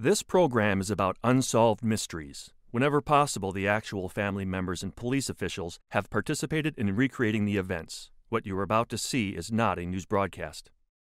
This program is about unsolved mysteries. Whenever possible, the actual family members and police officials have participated in recreating the events. What you are about to see is not a news broadcast.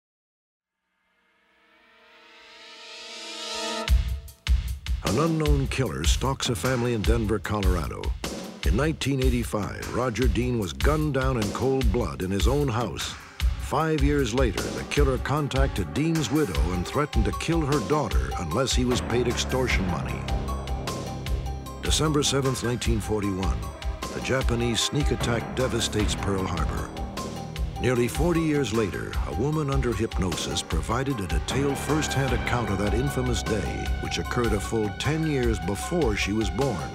An unknown killer stalks a family in Denver, Colorado. In 1985, Roger Dean was gunned down in cold blood in his own house. 5 years later, the killer contacted Dean's widow and threatened to kill her daughter unless he was paid extortion money. December 7th, 1941, the Japanese sneak attack devastates Pearl Harbor. Nearly 40 years later, a woman under hypnosis provided a detailed first-hand account of that infamous day, which occurred a full 10 years before she was born.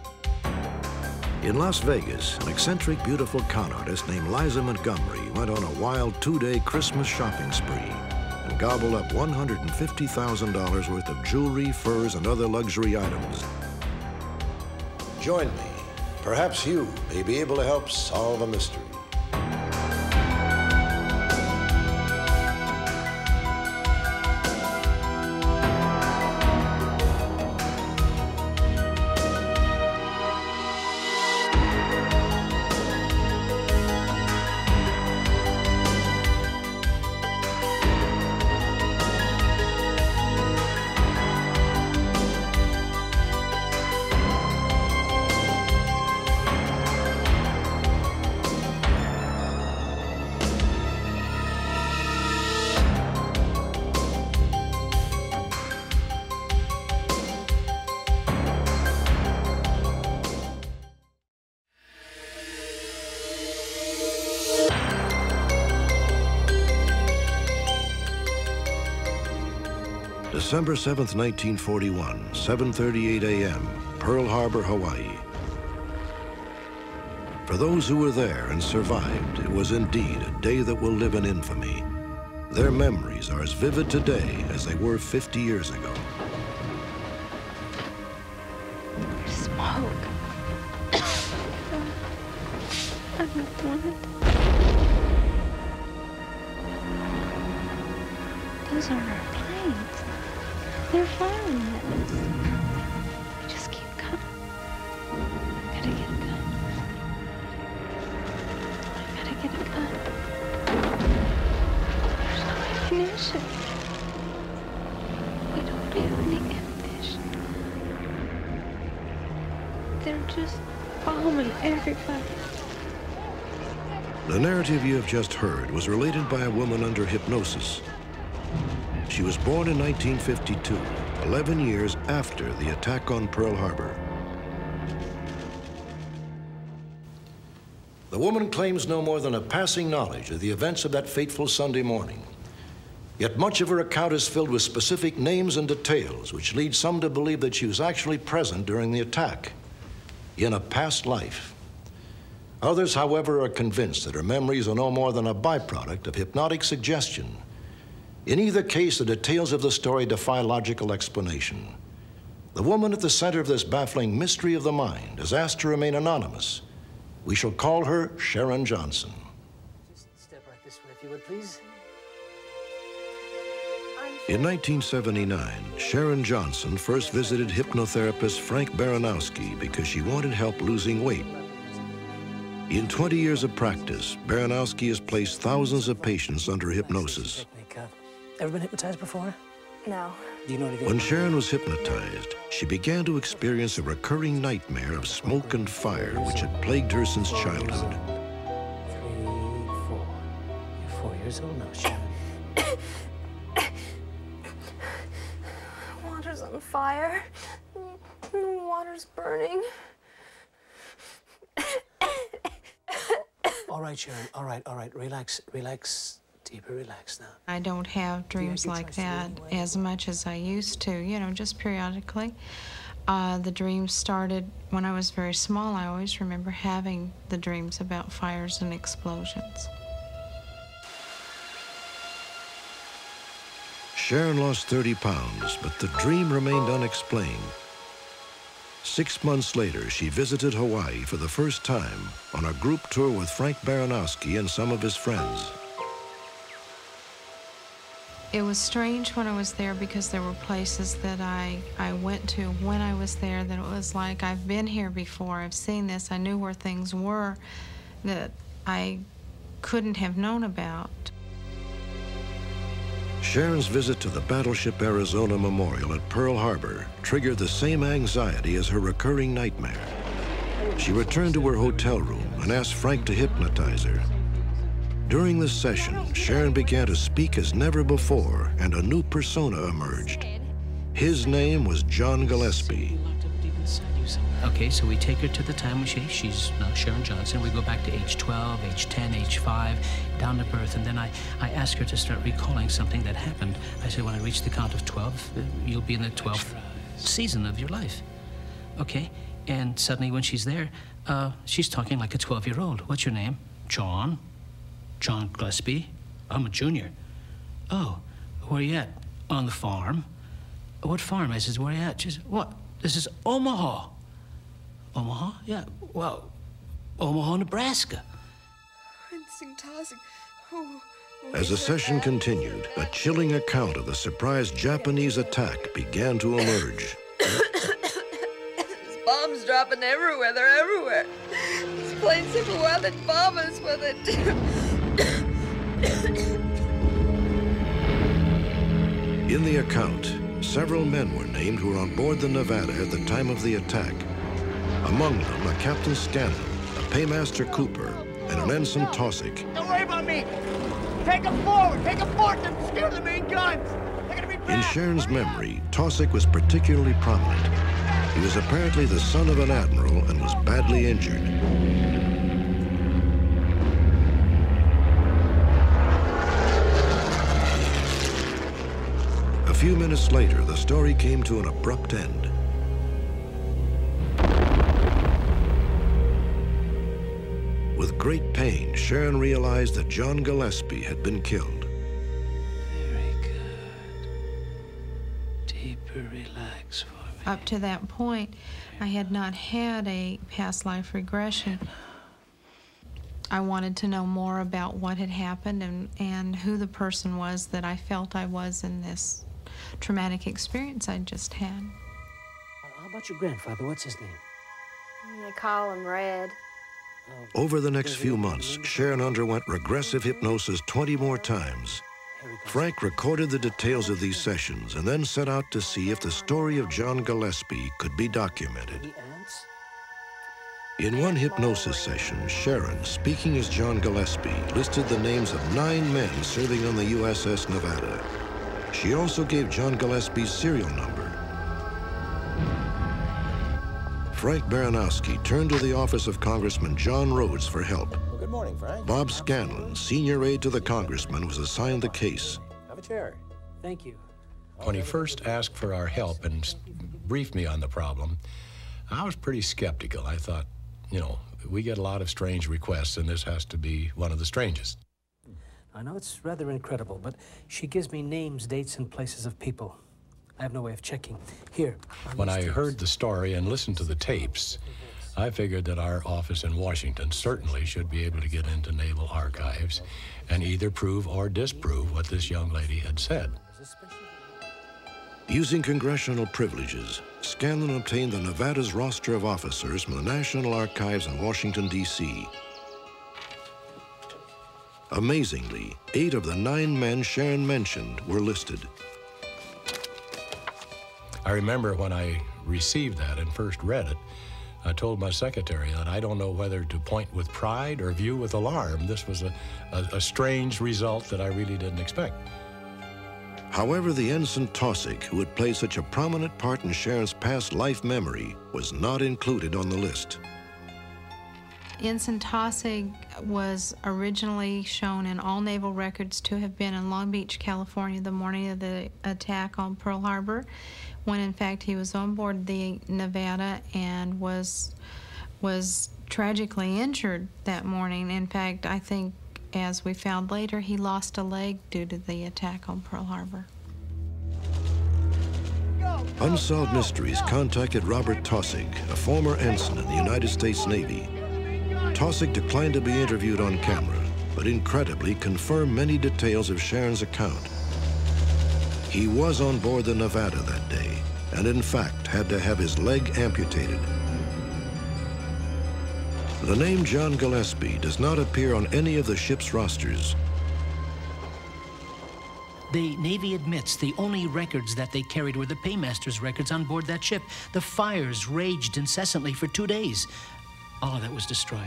In Las Vegas, an eccentric, beautiful con artist named Liza Montgomery went on a wild two-day Christmas shopping spree and gobbled up $150,000 worth of jewelry, furs, and other luxury items. Join me. Perhaps you may be able to help solve a mystery. December 7th, 1941, 7:38 a.m., Pearl Harbor, Hawaii. For those who were there and survived, it was indeed a day that will live in infamy. Their memories are as vivid today as they were 50 years ago. Smoke. I don't want it. Those are our planes. They're firing at us. We just keep coming. I gotta get a gun. I gotta get a gun. There's no ammunition. We don't have any ammunition. They're just bombing everybody. The narrative you have just heard was related by a woman under hypnosis. She was born in 1952, 11 years after the attack on Pearl Harbor. The woman claims no more than a passing knowledge of the events of that fateful Sunday morning. Yet much of her account is filled with specific names and details, which lead some to believe that she was actually present during the attack, in a past life. Others, however, are convinced that her memories are no more than a byproduct of hypnotic suggestion. In either case, the details of the story defy logical explanation. The woman at the center of this baffling mystery of the mind has asked to remain anonymous. We shall call her Sharon Johnson. Just step right this way, if you would, please. In 1979, Sharon Johnson first visited hypnotherapist Frank Baranowski because she wanted help losing weight. In 20 years of practice, Baranowski has placed thousands of patients under hypnosis. Ever been hypnotized before? No. Do you know anything? When Sharon was hypnotized, she began to experience a recurring nightmare of smoke and fire which had plagued her since childhood. 3, 4. You're 4 years old now, Sharon. Water's on fire. Water's burning. All right, Sharon. All right. Relax. Deeper, relax now. I don't have dreams like that as much as I used to, you know, just periodically. The dreams started when I was very small. I always remember having the dreams about fires and explosions. Sharon lost 30 pounds, but the dream remained unexplained. 6 months later, she visited Hawaii for the first time on a group tour with Frank Baranowski and some of his friends. It was strange when I was there because there were places that I went to when I was there that it was like, I've been here before, I've seen this, I knew where things were that I couldn't have known about. Sharon's visit to the Battleship Arizona Memorial at Pearl Harbor triggered the same anxiety as her recurring nightmare. She returned to her hotel room and asked Frank to hypnotize her. During this session, Sharon began to speak as never before, and a new persona emerged. His name was John Gillespie. Okay, so we take her to the time machine. She's now Sharon Johnson. We go back to age 12, age 10, age 5, down to birth, and then I ask her to start recalling something that happened. I said, when I reach the count of 12, you'll be in the 12th season of your life. Okay, and suddenly when she's there, she's talking like a 12-year-old. What's your name? John. John Gillespie. I'm a junior. Oh, where you at? On the farm. What farm? I says, where you at? She says, what? This is Omaha. Omaha? Yeah, well, Omaha, Nebraska. As the session continued, a chilling account of the surprise Japanese attack began to emerge. There's bombs dropping everywhere. They're everywhere. These planes have weathered bombers with it. In the account, several men were named who were on board the Nevada at the time of the attack. Among them, a Captain Scanlon, a Paymaster Cooper, and an Ensign Taussig. Don't worry about me. Take them forward. Take them forward and steer the main guns. They're gonna be back. In Sharon's memory, Taussig was particularly prominent. He was apparently the son of an admiral and was badly injured. A few minutes later, the story came to an abrupt end. With great pain, Sharon realized that John Gillespie had been killed. Very good. Deeper relax for me. Up to that point, I had not had a past life regression. I wanted to know more about what had happened and who the person was that I felt I was in this traumatic experience I'd just had. How about your grandfather? What's his name? They call him Red. Over the next few months, Sharon underwent regressive hypnosis 20 more times. Frank recorded the details of these sessions and then set out to see if the story of John Gillespie could be documented. In one hypnosis session, Sharon, speaking as John Gillespie, listed the names of 9 men serving on the USS Nevada. She also gave John Gillespie's serial number. Frank Baranowski turned to the office of Congressman John Rhodes for help. Well, good morning, Frank. Bob Scanlon, senior aide to the congressman, was assigned the case. Have a chair. Thank you. When he first asked for our help and briefed me on the problem, I was pretty skeptical. I thought, you know, we get a lot of strange requests, and this has to be one of the strangest. I know it's rather incredible, but she gives me names, dates, and places of people. I have no way of checking. Here. When I heard the story and listened to the tapes, I figured that our office in Washington certainly should be able to get into Naval Archives and either prove or disprove what this young lady had said. Using congressional privileges, Scanlon obtained the Nevada's roster of officers from the National Archives in Washington, D.C. Amazingly, 8 of the 9 men Sharon mentioned were listed. I remember when I received that and first read it, I told my secretary that I don't know whether to point with pride or view with alarm. This was a strange result that I really didn't expect. However, the Ensign Taussig, who had played such a prominent part in Sharon's past life memory, was not included on the list. Ensign Taussig was originally shown in all naval records to have been in Long Beach, California, the morning of the attack on Pearl Harbor, when in fact he was on board the Nevada and was tragically injured that morning. In fact, I think, as we found later, he lost a leg due to the attack on Pearl Harbor. Unsolved Mysteries contacted Robert Taussig, a former ensign in the United States Navy. Taussig declined to be interviewed on camera, but incredibly confirmed many details of Sharon's account. He was on board the Nevada that day, and in fact had to have his leg amputated. The name John Gillespie does not appear on any of the ship's rosters. The Navy admits the only records that they carried were the paymaster's records on board that ship. The fires raged incessantly for 2 days. All of that was destroyed.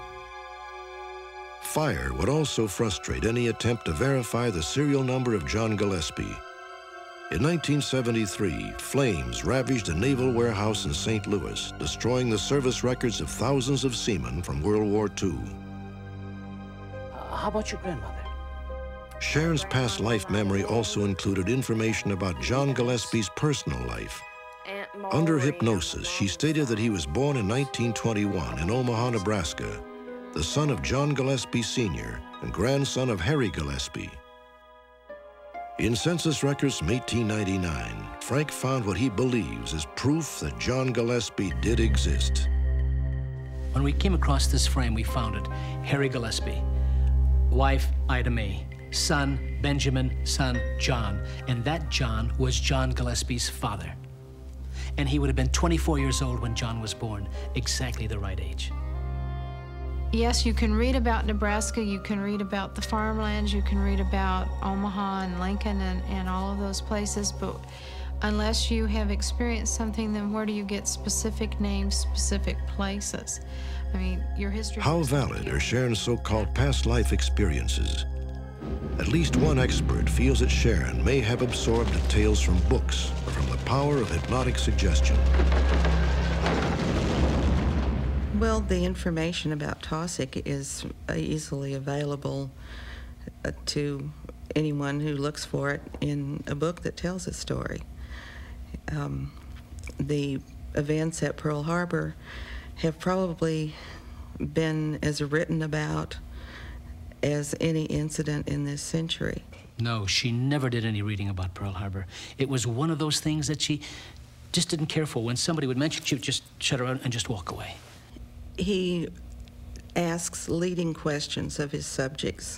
Fire would also frustrate any attempt to verify the serial number of John Gillespie. In 1973, flames ravaged a naval warehouse in St. Louis, destroying the service records of thousands of seamen from World War II. How about your grandmother? Sharon's past life memory also included information about John Gillespie's personal life. Under hypnosis, she stated that he was born in 1921 in Omaha, Nebraska, the son of John Gillespie Sr. and grandson of Harry Gillespie. In census records from 1899, Frank found what he believes is proof that John Gillespie did exist. When we came across this frame, we found it. Harry Gillespie, wife Ida Mae, son Benjamin, son John, and that John was John Gillespie's father. And he would have been 24 years old when John was born, exactly the right age. Yes, you can read about Nebraska, you can read about the farmlands, you can read about Omaha and Lincoln and all of those places, but unless you have experienced something, then where do you get specific names, specific places? I mean, your history... How valid are Sharon's so-called past life experiences? At least one expert feels that Sharon may have absorbed the tales from books or from the power of hypnotic suggestion. Well, the information about Taussig is easily available to anyone who looks for it in a book that tells a story. The events at Pearl Harbor have probably been as written about as any incident in this century. No, she never did any reading about Pearl Harbor. It was one of those things that she just didn't care for. When somebody would mention it, she would just shut around and just walk away. He asks leading questions of his subjects.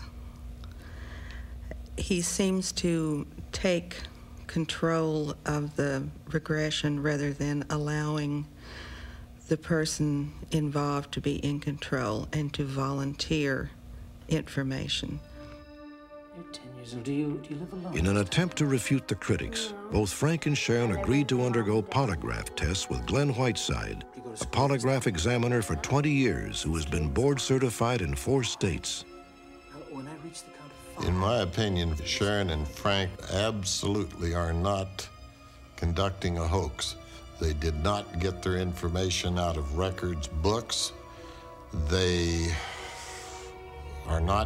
He seems to take control of the regression rather than allowing the person involved to be in control and to volunteer information. You're 10 years old. Do you live alone? In an attempt to refute the critics, both Frank and Sharon agreed to undergo polygraph tests with Glenn Whiteside, a polygraph examiner for 20 years who has been board certified in 4 states. When I reach the count of 5... In my opinion, Sharon and Frank absolutely are not conducting a hoax. They did not get their information out of records, books. They are not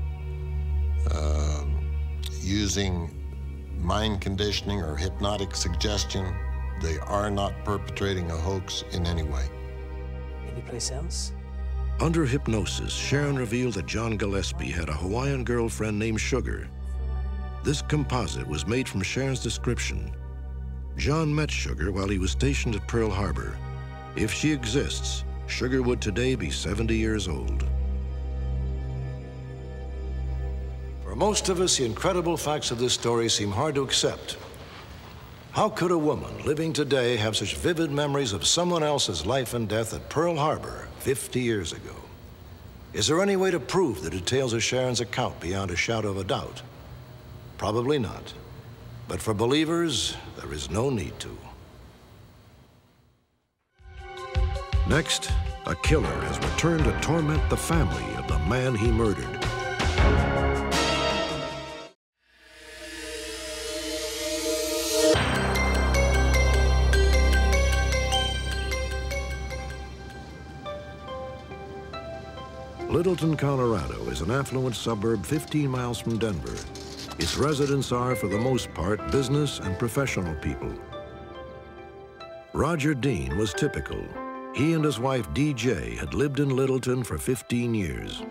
using mind conditioning or hypnotic suggestion. They are not perpetrating a hoax in any way. Any place else? Under hypnosis, Sharon revealed that John Gillespie had a Hawaiian girlfriend named Sugar. This composite was made from Sharon's description. John met Sugar while he was stationed at Pearl Harbor. If she exists, Sugar would today be 70 years old. For most of us, the incredible facts of this story seem hard to accept. How could a woman living today have such vivid memories of someone else's life and death at Pearl Harbor 50 years ago? Is there any way to prove the details of Sharon's account beyond a shadow of a doubt? Probably not. But for believers, there is no need to. Next, a killer has returned to torment the family of the man he murdered. Littleton, Colorado is an affluent suburb 15 miles from Denver. Its residents are, for the most part, business and professional people. Roger Dean was typical. He and his wife, DJ, had lived in Littleton for 15 years.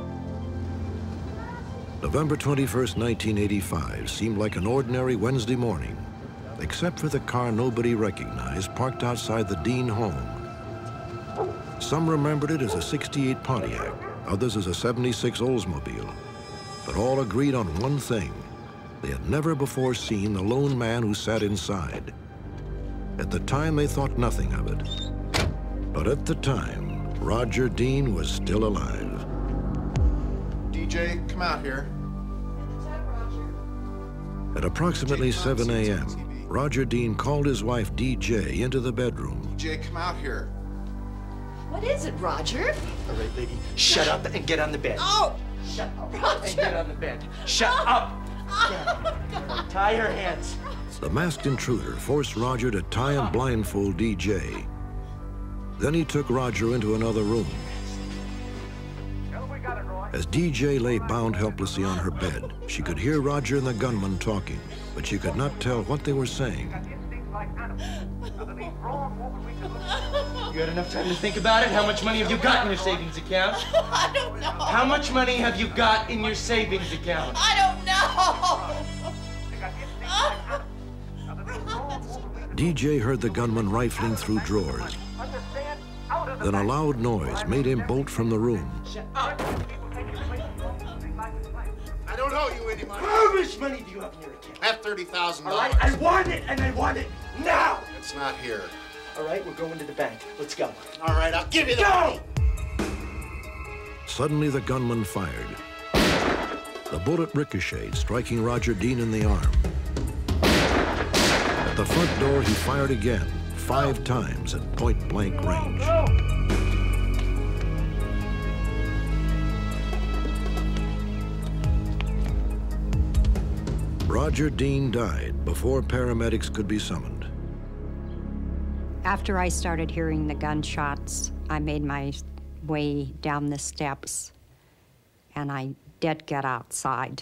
November 21st, 1985 seemed like an ordinary Wednesday morning, except for the car nobody recognized parked outside the Dean home. Some remembered it as a '68 Pontiac, others as a '76 Oldsmobile, but all agreed on one thing. They had never before seen the lone man who sat inside. At the time, they thought nothing of it. But at the time, Roger Dean was still alive. DJ, come out here. At approximately 7 a.m., Roger Dean called his wife, DJ, into the bedroom. DJ, come out here. What is it, Roger? All right, lady, shut up and get on the bed. Oh! Shut up Roger. and get on the bed. Shut up! Tie her hands. The masked intruder forced Roger to tie and blindfold DJ. Then he took Roger into another room. As DJ lay bound helplessly on her bed, she could hear Roger and the gunman talking, but she could not tell what they were saying. You had enough time to think about it? How much money have you got in your savings account? I don't know. How much money have you got in your savings account? I don't know. DJ heard the gunman rifling through drawers. Then a loud noise made him bolt from the room. I don't owe you any money. How much money do you have in your account? I have $30,000. All right, I want it, and I want it now. It's not here. All right, we're going to the bank. Let's go. All right, I'll give you the money. Suddenly, the gunman fired. The bullet ricocheted, striking Roger Dean in the arm. At the front door, he fired again, 5 times at point-blank range. Roger Dean died before paramedics could be summoned. After I started hearing the gunshots, I made my way down the steps, and I did get outside.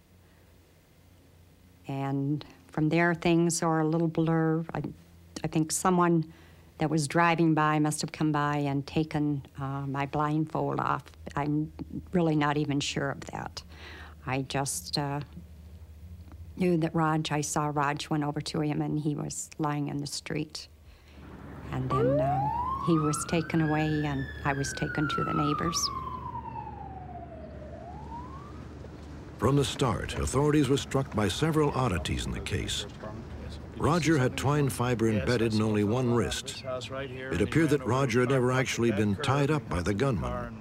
And from there, things are a little blur. I think someone that was driving by must have come by and taken my blindfold off. I'm really not even sure of that. I just knew that I saw Raj, went over to him, and he was lying in the street. And then he was taken away, and I was taken to the neighbors. From the start, authorities were struck by several oddities in the case. Roger had twine fiber embedded in only one wrist. It appeared that Roger had never actually been tied up by the gunman.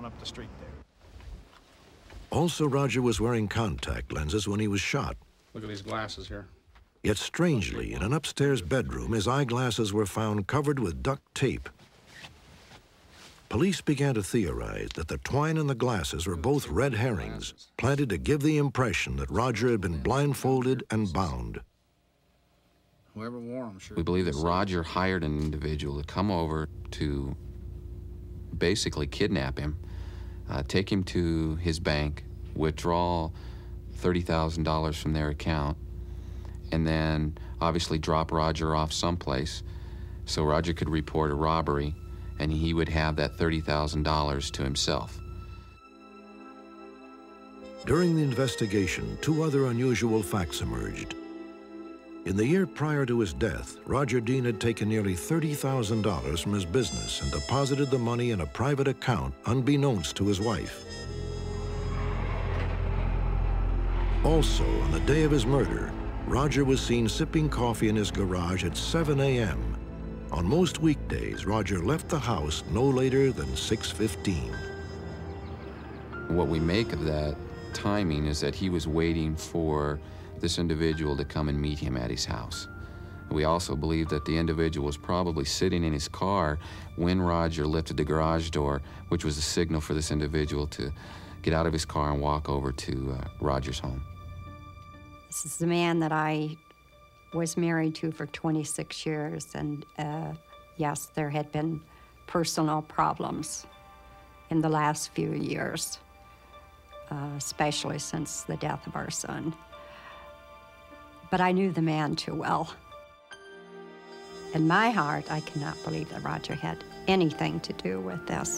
Also, Roger was wearing contact lenses when he was shot. Look at these glasses here. Yet strangely, in an upstairs bedroom, his eyeglasses were found covered with duct tape. Police began to theorize that the twine and the glasses were both red herrings, planted to give the impression that Roger had been blindfolded and bound. Whoever wore them, sure. We believe that Roger hired an individual to come over to basically kidnap him, take him to his bank, withdraw $30,000 from their account, and then obviously drop Roger off someplace so Roger could report a robbery and he would have that $30,000 to himself. During the investigation, 2 other unusual facts emerged. In the year prior to his death, Roger Dean had taken nearly $30,000 from his business and deposited the money in a private account unbeknownst to his wife. Also, on the day of his murder, Roger was seen sipping coffee in his garage at 7 a.m. On most weekdays, Roger left the house no later than 6:15. What we make of that timing is that he was waiting for this individual to come and meet him at his house. We also believe that the individual was probably sitting in his car when Roger lifted the garage door, which was a signal for this individual to get out of his car and walk over to Roger's home. This is the man that I was married to for 26 years, and yes, there had been personal problems in the last few years, especially since the death of our son. But I knew the man too well. In my heart, I cannot believe that Roger had anything to do with this.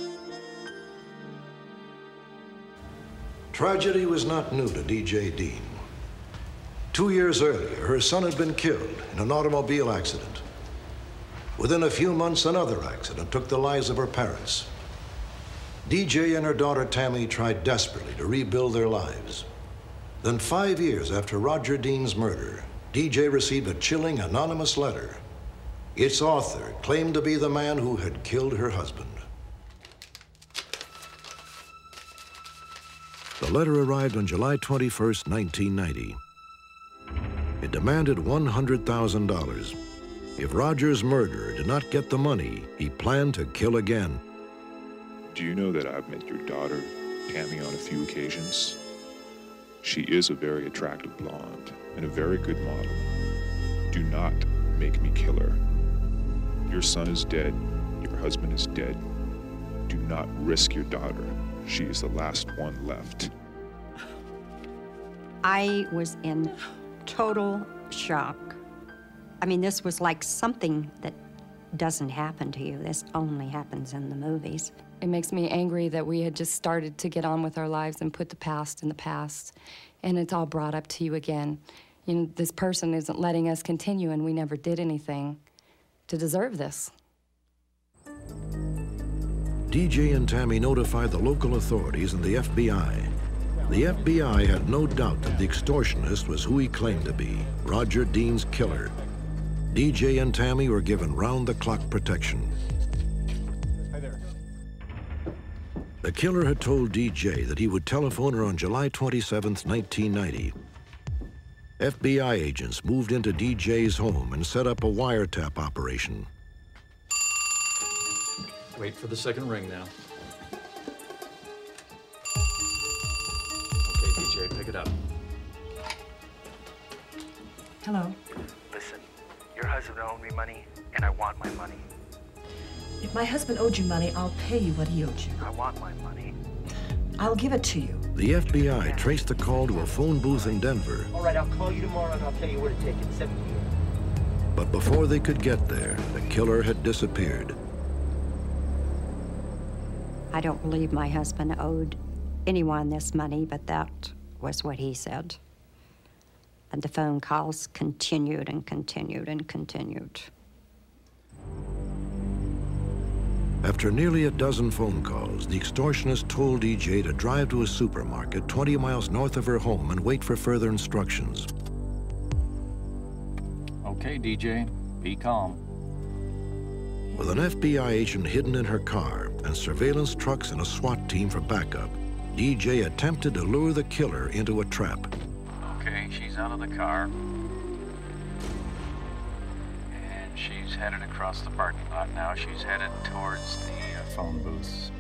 Tragedy was not new to DJ Dean. 2 years earlier, her son had been killed in an automobile accident. Within a few months, another accident took the lives of her parents. DJ and her daughter Tammy tried desperately to rebuild their lives. Then 5 years after Roger Dean's murder, DJ received a chilling anonymous letter. Its author claimed to be the man who had killed her husband. The letter arrived on July 21st, 1990. It demanded $100,000. If Roger's murderer did not get the money, he planned to kill again. Do you know that I've met your daughter, Tammy, on a few occasions? She is a very attractive blonde and a very good model. Do not make me kill her. Your son is dead. Your husband is dead. Do not risk your daughter. She is the last one left. I was in total shock. I mean, this was like something that doesn't happen to you. This only happens in the movies. It makes me angry that we had just started to get on with our lives and put the past in the past, and it's all brought up to you again. You know, this person isn't letting us continue, and we never did anything to deserve this. DJ and Tammy notified the local authorities and the FBI. The FBI had no doubt that the extortionist was who he claimed to be, Roger Dean's killer. DJ and Tammy were given round-the-clock protection. Hi there. The killer had told DJ that he would telephone her on July 27th, 1990. FBI agents moved into DJ's home and set up a wiretap operation. Wait for the second ring now. Okay, DJ, pick it up. Hello. Listen, your husband owed me money, and I want my money. If my husband owed you money, I'll pay you what he owed you. I want my money. I'll give it to you. The FBI traced the call to a phone booth in Denver. All right, I'll call you tomorrow and I'll tell you where to take it. 7 p.m. But before they could get there, the killer had disappeared. I don't believe my husband owed anyone this money, but that was what he said. And the phone calls continued and continued and continued. After nearly a dozen phone calls, the extortionist told DJ to drive to a supermarket 20 miles north of her home and wait for further instructions. Okay, DJ, be calm. With an FBI agent hidden in her car and surveillance trucks and a SWAT team for backup, DJ attempted to lure the killer into a trap. Okay, she's out of the car. And she's headed across the parking lot now. She's headed towards the phone booths.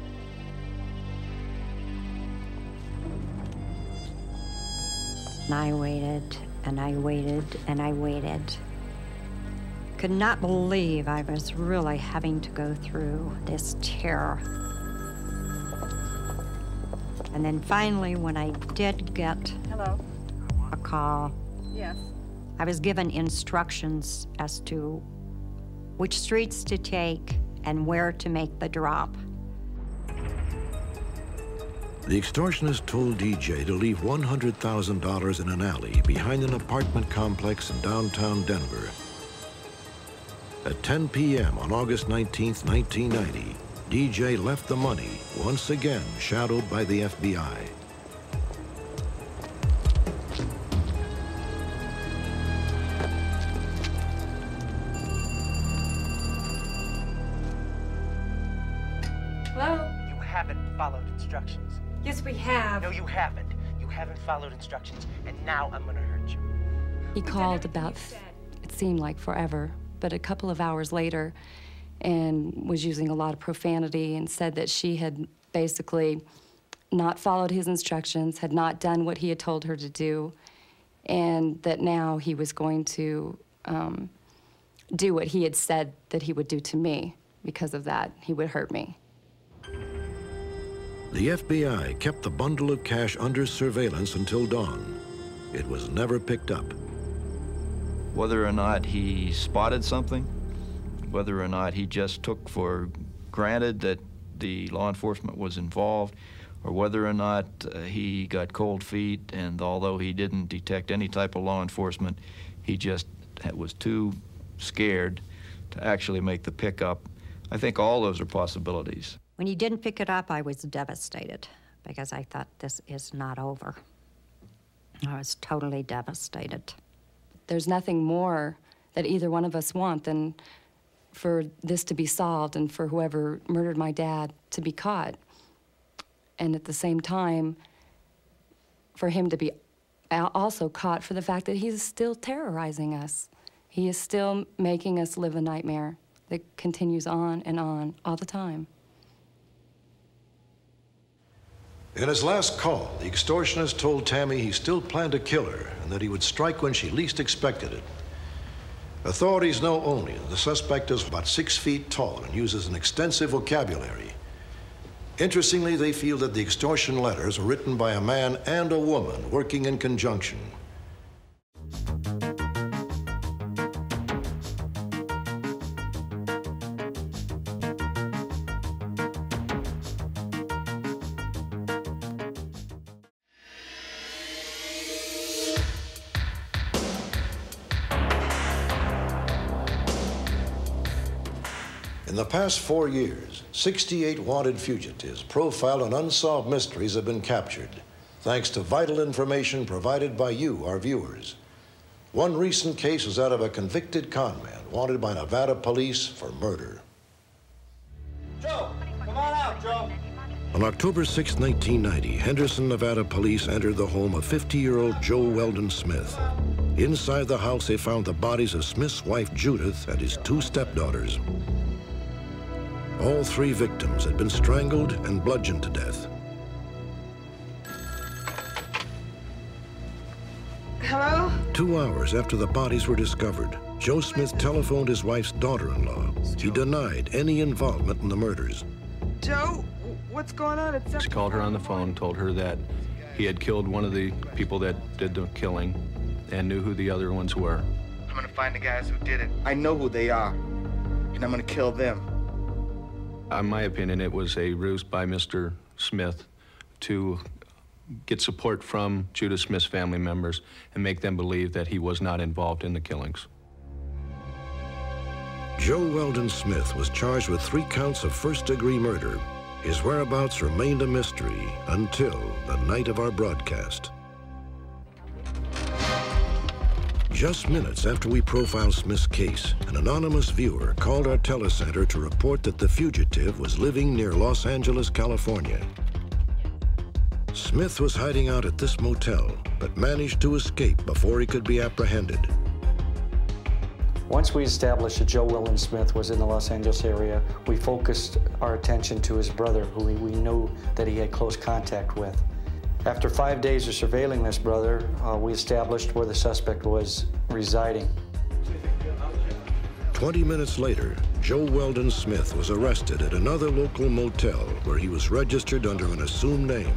And I waited, and I waited, and I waited. Could not believe I was really having to go through this terror. And then finally, when I did get a call, Yes. I was given instructions as to which streets to take and where to make the drop. The extortionist told DJ to leave $100,000 in an alley behind an apartment complex in downtown Denver. At 10 p.m. on August 19th, 1990, DJ left the money, once again shadowed by the FBI. Hello? You haven't followed instructions. Yes, we have. No, you haven't. You haven't followed instructions, and now I'm gonna hurt you. He called about, it seemed like forever, but a couple of hours later, and was using a lot of profanity and said that she had basically not followed his instructions, had not done what he had told her to do, and that now he was going to do what he had said that he would do to me. Because of that, he would hurt me. The FBI kept the bundle of cash under surveillance until dawn. It was never picked up. Whether or not he spotted something, whether or not he just took for granted that the law enforcement was involved, or whether or not he got cold feet, and although he didn't detect any type of law enforcement, he just was too scared to actually make the pickup. I think all those are possibilities. When he didn't pick it up, I was devastated because I thought this is not over. I was totally devastated. There's nothing more that either one of us want than for this to be solved and for whoever murdered my dad to be caught. And at the same time, for him to be also caught for the fact that he's still terrorizing us. He is still making us live a nightmare that continues on all the time. In his last call, the extortionist told Tammy he still planned to kill her and that he would strike when she least expected it. Authorities know only that the suspect is about 6 feet tall and uses an extensive vocabulary. Interestingly, they feel that the extortion letters were written by a man and a woman working in conjunction. In the past 4 years, 68 wanted fugitives profiled on unsolved mysteries have been captured, thanks to vital information provided by you, our viewers. One recent case was that of a convicted conman wanted by Nevada police for murder. Joe, come on out, Joe. On October 6, 1990, Henderson, Nevada police entered the home of 50-year-old Joe Weldon Smith. Inside the house, they found the bodies of Smith's wife, Judith, and his 2 stepdaughters. All 3 victims had been strangled and bludgeoned to death. Hello? 2 hours after the bodies were discovered, Joe Smith telephoned his wife's daughter-in-law. He denied any involvement in the murders. Joe, what's going on? He called her on the phone, told her that he had killed one of the people that did the killing and knew who the other ones were. I'm gonna find the guys who did it. I know who they are, and I'm gonna kill them. In my opinion, it was a ruse by Mr. Smith to get support from Judith Smith's family members and make them believe that he was not involved in the killings. Joe Weldon Smith was charged with 3 counts of first-degree murder. His whereabouts remained a mystery until the night of our broadcast. Just minutes after we profiled Smith's case, an anonymous viewer called our telecenter to report that the fugitive was living near Los Angeles, California. Smith was hiding out at this motel, but managed to escape before he could be apprehended. Once we established that Joe Weldon Smith was in the Los Angeles area, we focused our attention to his brother, who we knew that he had close contact with. After 5 days of surveilling this brother, we established where the suspect was residing. 20 minutes later, Joe Weldon Smith was arrested at another local motel where he was registered under an assumed name.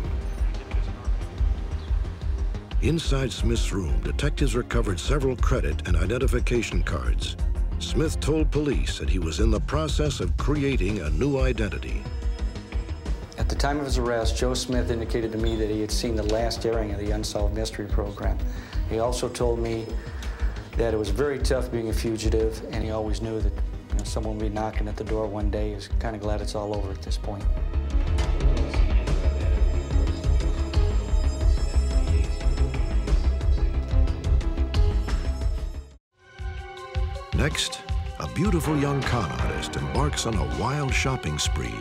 Inside Smith's room, detectives recovered several credit and identification cards. Smith told police that he was in the process of creating a new identity. At the time of his arrest, Joe Smith indicated to me that he had seen the last airing of the Unsolved Mystery program. He also told me that it was very tough being a fugitive, and he always knew that someone would be knocking at the door one day. He's kind of glad it's all over at this point. Next, a beautiful young con artist embarks on a wild shopping spree.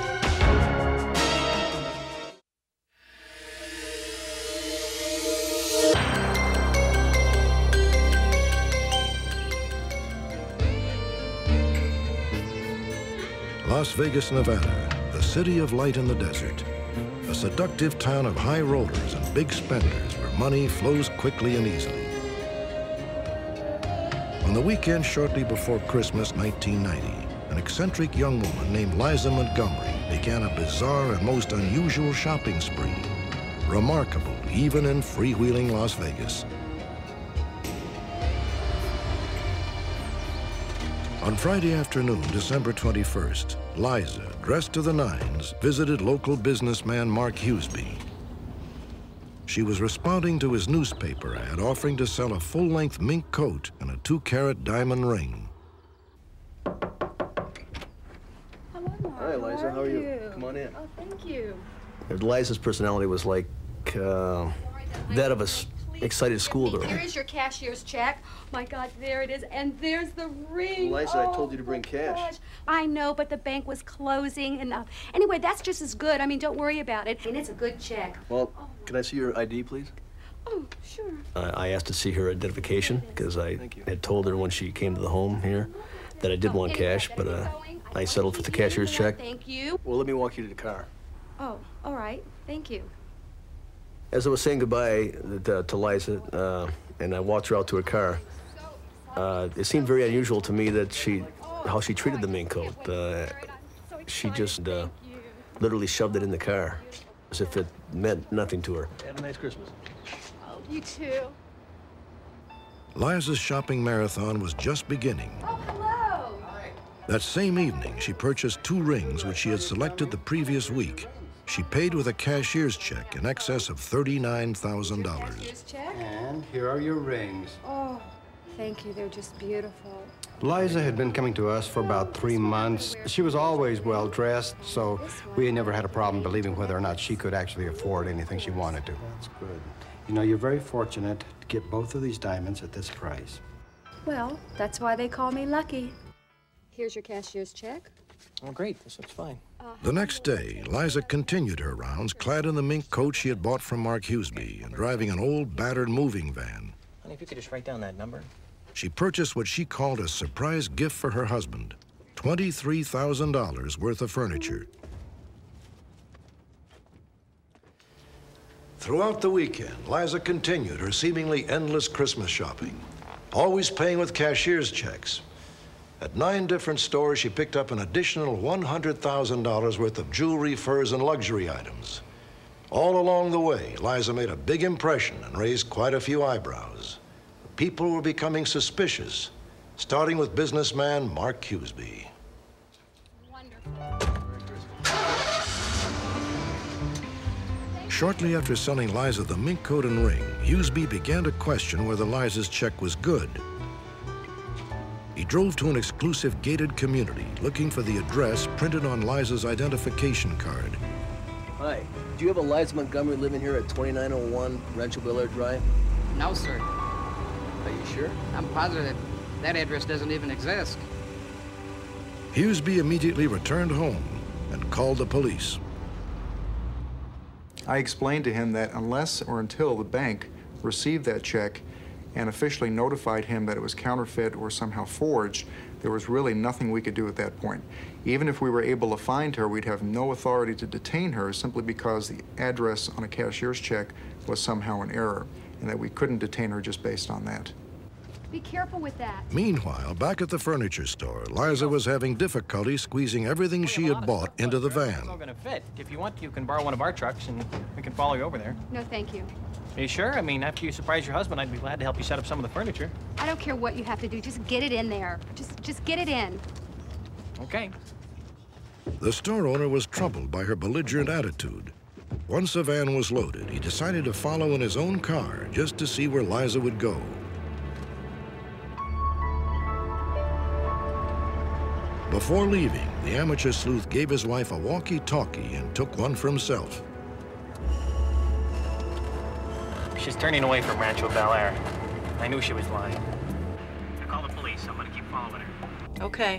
Las Vegas, Nevada, the city of light in the desert. A seductive town of high rollers and big spenders where money flows quickly and easily. On the weekend shortly before Christmas 1990, an eccentric young woman named Liza Montgomery began a bizarre and most unusual shopping spree. Remarkable, even in freewheeling Las Vegas. On Friday afternoon, December 21st, Liza, dressed to the nines, visited local businessman Mark Hughesby. She was responding to his newspaper ad offering to sell a full-length mink coat and a 2-carat diamond ring. Hi, Liza. How are you? Come on in. Oh, thank you. Liza's personality was like that of a excited schoolgirl. Here is your cashier's check. My God, there it is. And there's the ring. Liza, I told you to bring cash. Gosh. I know, but the bank was closing. And anyway, that's just as good. I mean, don't worry about it. And it's a good check. Well, can I see your ID, please? Oh, sure. I asked to see her identification because I had told her when she came to the home here that I did want cash, but I settled for the cashier's check. Thank you. Well, let me walk you to the car. Oh, all right. Thank you. As I was saying goodbye to Liza, and I walked her out to her car, it seemed very unusual to me that how she treated the mink coat. She just literally shoved it in the car as if it meant nothing to her. Have a nice Christmas. Oh, you too. Liza's shopping marathon was just beginning. Oh, hello. That same evening, she purchased 2 rings which she had selected the previous week. She paid with a cashier's check in excess of $39,000. And here are your rings. Oh, thank you. They're just beautiful. Liza had been coming to us for about 3 months. She was always well dressed, so we never had a problem believing whether or not she could actually afford anything she wanted to. That's good. You know, you're very fortunate to get both of these diamonds at this price. Well, that's why they call me lucky. Here's your cashier's check. Oh, great. This looks fine. The next day, Liza continued her rounds, clad in the mink coat she had bought from Mark Huseby and driving an old, battered moving van. Honey, if you could just write down that number. She purchased what she called a surprise gift for her husband, $23,000 worth of furniture. Throughout the weekend, Liza continued her seemingly endless Christmas shopping, always paying with cashier's checks. At 9 different stores, she picked up an additional $100,000 worth of jewelry, furs, and luxury items. All along the way, Liza made a big impression and raised quite a few eyebrows. People were becoming suspicious, starting with businessman Mark Huseby. Shortly after selling Liza the mink coat and ring, Huseby began to question whether Liza's check was good. He drove to an exclusive gated community looking for the address printed on Liza's identification card. Hi. Do you have a Liza Montgomery living here at 2901 Rancho Bel Air Drive? No, sir. Are you sure? I'm positive that address doesn't even exist. Huseby immediately returned home and called the police. I explained to him that unless or until the bank received that check and officially notified him that it was counterfeit or somehow forged, there was really nothing we could do at that point. Even if we were able to find her, we'd have no authority to detain her simply because the address on a cashier's check was somehow an error, and that we couldn't detain her just based on that. Be careful with that. Meanwhile, back at the furniture store, Liza was having difficulty squeezing everything she had bought into the van. It's all gonna fit. If you want, you can borrow one of our trucks and we can follow you over there. No, thank you. Are you sure? I mean, after you surprise your husband, I'd be glad to help you set up some of the furniture. I don't care what you have to do. Just get it in there. Just get it in. Okay. The store owner was troubled by her belligerent attitude. Once the van was loaded, he decided to follow in his own car just to see where Liza would go. Before leaving, the amateur sleuth gave his wife a walkie-talkie and took one for himself. She's turning away from Rancho Bel Air. I knew she was lying. I call the police. I'm gonna keep following her. Okay.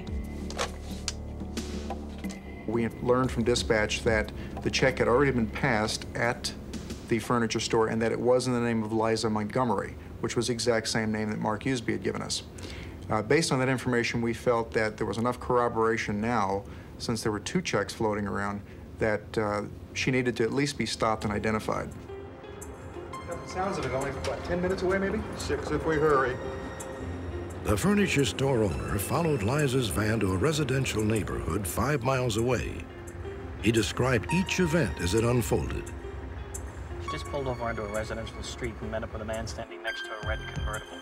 We learned from dispatch that the check had already been passed at the furniture store and that it was in the name of Liza Montgomery, which was the exact same name that Mark Huseby had given us. Based on that information, we felt that there was enough corroboration now, since there were 2 checks floating around, that she needed to at least be stopped and identified. Sounds of it, only what, 10 minutes away maybe? 6 if we hurry. The furniture store owner followed Liza's van to a residential neighborhood 5 miles away. He described each event as it unfolded. She just pulled over onto a residential street and met up with a man standing next to a red convertible.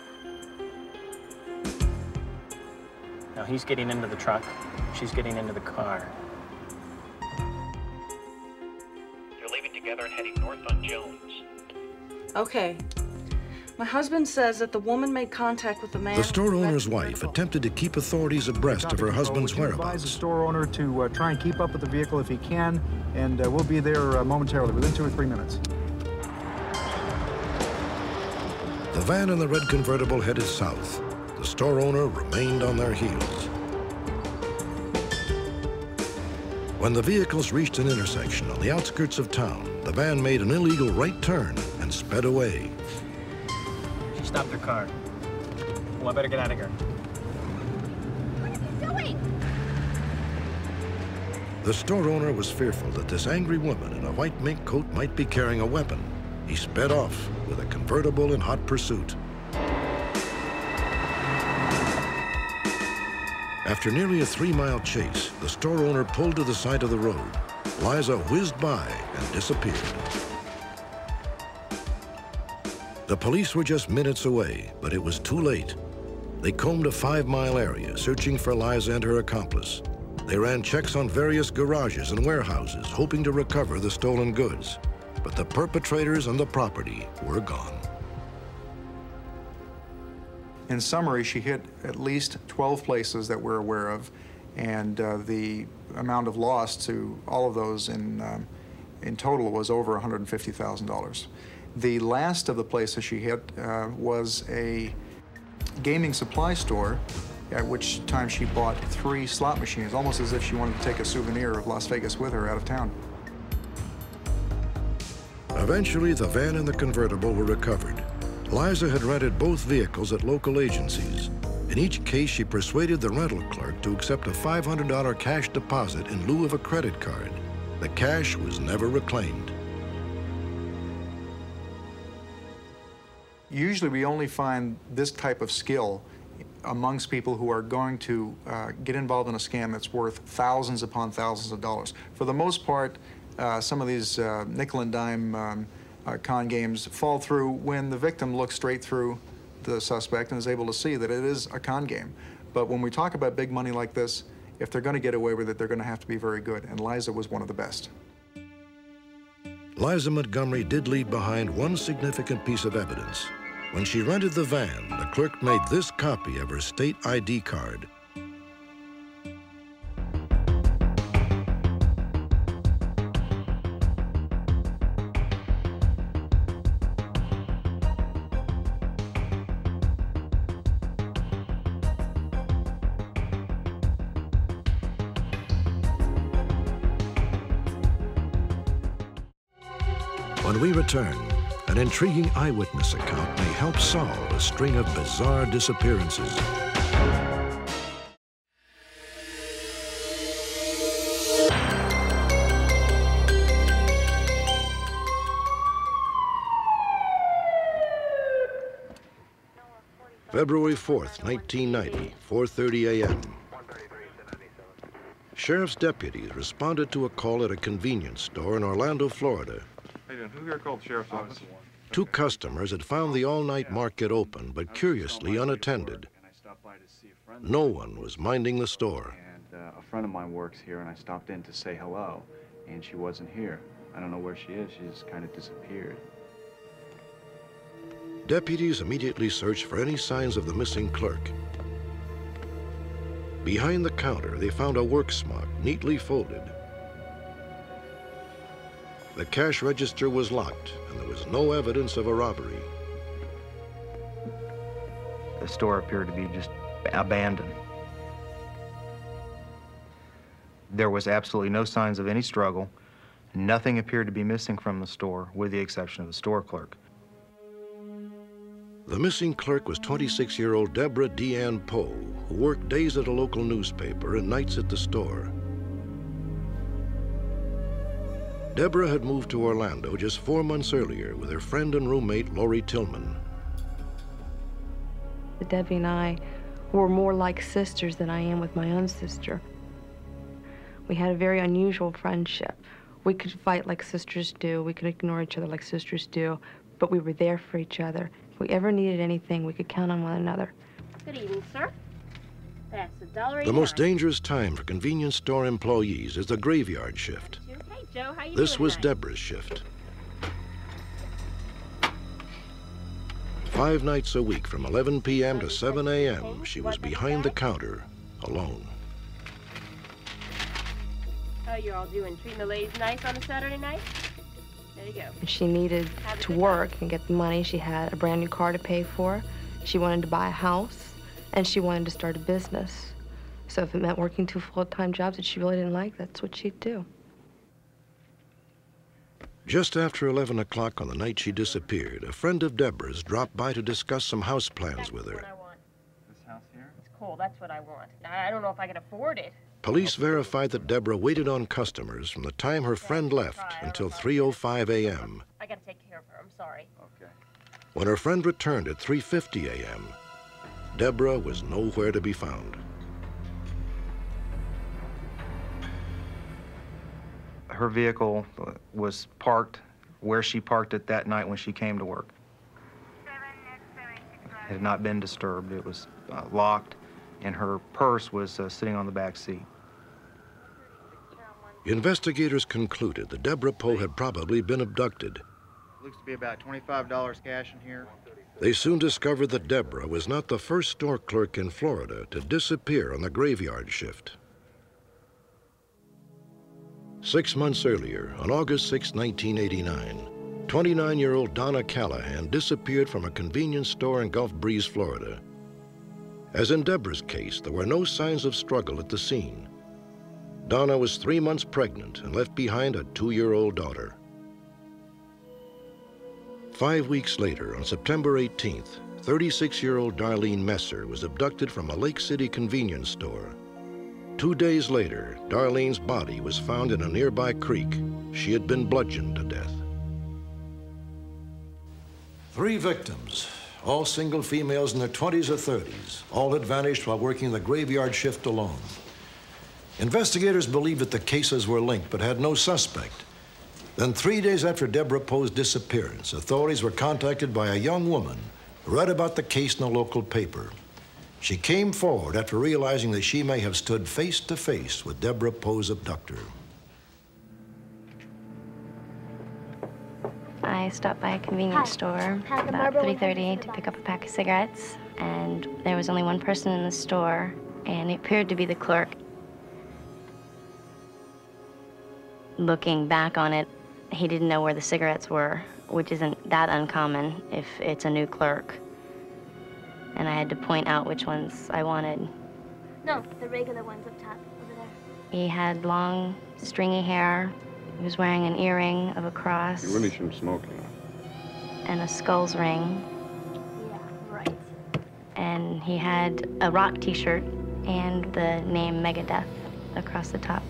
Now he's getting into the truck, she's getting into the car. You're leaving together and heading north on Jones. Okay. My husband says that the woman made contact with the man. The store owner's wife attempted to keep authorities abreast of her husband's Advise whereabouts. the store owner to try and keep up with the vehicle if he can, and we'll be there momentarily, within 2 or 3 minutes. The van and the red convertible headed south. The store owner remained on their heels. When the vehicles reached an intersection on the outskirts of town, the van made an illegal right turn and sped away. She stopped her car. Well, I better get out of here. What is he doing? The store owner was fearful that this angry woman in a white mink coat might be carrying a weapon. He sped off with a convertible in hot pursuit. After nearly a 3-mile chase, the store owner pulled to the side of the road. Liza whizzed by and disappeared. The police were just minutes away, but it was too late. They combed a 5-mile area, searching for Liza and her accomplice. They ran checks on various garages and warehouses, hoping to recover the stolen goods. But the perpetrators and the property were gone. In summary, she hit at least 12 places that we're aware of, and the amount of loss to all of those in total was over $150,000. The last of the places she hit was a gaming supply store, at which time she bought 3 slot machines, almost as if she wanted to take a souvenir of Las Vegas with her out of town. Eventually, the van and the convertible were recovered. Liza had rented both vehicles at local agencies. In each case, she persuaded the rental clerk to accept a $500 cash deposit in lieu of a credit card. The cash was never reclaimed. Usually, we only find this type of skill amongst people who are going to get involved in a scam that's worth thousands upon thousands of dollars. For the most part, some of these nickel and dime con games fall through when the victim looks straight through the suspect and is able to see that it is a con game. But when we talk about big money like this, if they're going to get away with it, they're going to have to be very good, and Liza was one of the best. Liza Montgomery did leave behind one significant piece of evidence. When she rented the van, the clerk made this copy of her state ID card. When we return, an intriguing eyewitness account may help solve a string of bizarre disappearances. February 4th, 1990, 4:30 a.m. Sheriff's deputies responded to a call at a convenience store in Orlando, Florida. Hey, who here called the sheriff's office? 2 customers had found the all-night market open, but curiously unattended. No one was minding the store. And a friend of mine works here, and I stopped in to say hello, and she wasn't here. I don't know where she is. She just kind of disappeared. Deputies immediately searched for any signs of the missing clerk. Behind the counter, they found a work smock neatly folded. The cash register was locked, and there was no evidence of a robbery. The store appeared to be just abandoned. There was absolutely no signs of any struggle. Nothing appeared to be missing from the store, with the exception of the store clerk. The missing clerk was 26-year-old Deborah Deanne Poe, who worked days at a local newspaper and nights at the store. Deborah had moved to Orlando just 4 months earlier with her friend and roommate, Lori Tillman. Debbie and I were more like sisters than I am with my own sister. We had a very unusual friendship. We could fight like sisters do. We could ignore each other like sisters do, but we were there for each other. If we ever needed anything, we could count on one another. Good evening, sir. That's $1.89. The most dangerous time for convenience store employees is the graveyard shift. Hey, Joe, how you This doing was tonight? Deborah's shift. 5 nights a week from 11 p.m. to 7 a.m., she was behind the counter, alone. How you all doing? Treating the ladies nice on a Saturday night? There you go. And she needed to work and get the money. She had a brand new car to pay for. She wanted to buy a house, and she wanted to start a business. So if it meant working 2 full-time jobs that she really didn't like, that's what she'd do. Just after 11 o'clock on the night she disappeared, a friend of Deborah's dropped by to discuss some house plans with her. This house here? It's cool. That's what I want. I don't know if I can afford it. Police verified that Deborah waited on customers from the time her friend left until 3:05 a.m. I gotta take care of her. I'm sorry. Okay. When her friend returned at 3:50 a.m., Deborah was nowhere to be found. Her vehicle was parked where she parked it that night when she came to work. It had not been disturbed. It was locked, and her purse was sitting on the back seat. Investigators concluded that Deborah Poe had probably been abducted. Looks to be about $25 cash in here. They soon discovered that Deborah was not the first store clerk in Florida to disappear on the graveyard shift. 6 months earlier, on August 6, 1989, 29-year-old Donna Callahan disappeared from a convenience store in Gulf Breeze, Florida. As in Deborah's case, there were no signs of struggle at the scene. Donna was 3 months pregnant and left behind a 2-year-old daughter. 5 weeks later, on September 18th, 36-year-old Darlene Messer was abducted from a Lake City convenience store. 2 days later, Darlene's body was found in a nearby creek. She had been bludgeoned to death. 3 victims, all single females in their 20s or 30s, all had vanished while working the graveyard shift alone. Investigators believed that the cases were linked but had no suspect. Then 3 days after Deborah Poe's disappearance, authorities were contacted by a young woman who read about the case in a local paper. She came forward after realizing that she may have stood face to face with Deborah Poe's abductor. I stopped by a convenience store about 3:30 to pick up a pack of cigarettes, and there was only one person in the store, and it appeared to be the clerk. Looking back on it, he didn't know where the cigarettes were, which isn't that uncommon if it's a new clerk. And I had to point out which ones I wanted. No, the regular ones up top, over there. He had long, stringy hair. He was wearing an earring of a cross. You really shouldn't smoke, you know. And a skull's ring. Yeah, right. And he had a rock t-shirt and the name Megadeth across the top.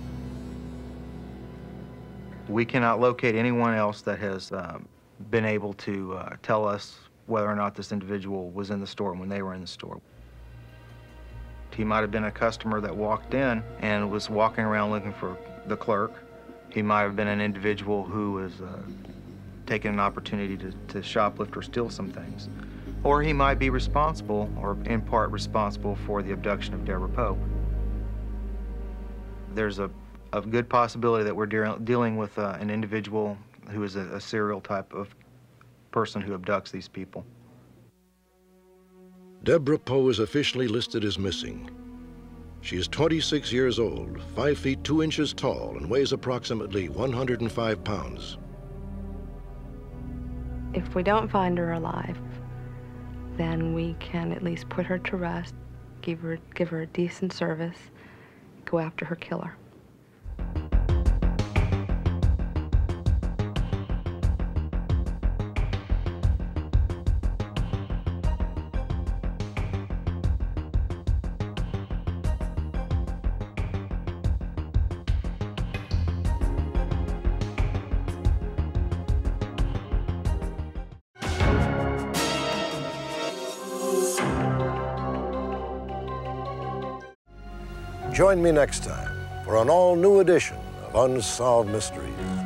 We cannot locate anyone else that has been able to tell us whether or not this individual was in the store when they were in the store. He might have been a customer that walked in and was walking around looking for the clerk. He might have been an individual who was taking an opportunity to shoplift or steal some things. Or he might be responsible, or in part responsible, for the abduction of Deborah Poe. There's a good possibility that we're dealing with an individual who is a serial type of person who abducts these people. Deborah Poe is officially listed as missing. She is 26 years old, 5 feet 2 inches tall, and weighs approximately 105 pounds. If we don't find her alive, then we can at least put her to rest, give her a decent service, go after her killer. Join me next time for an all-new edition of Unsolved Mysteries.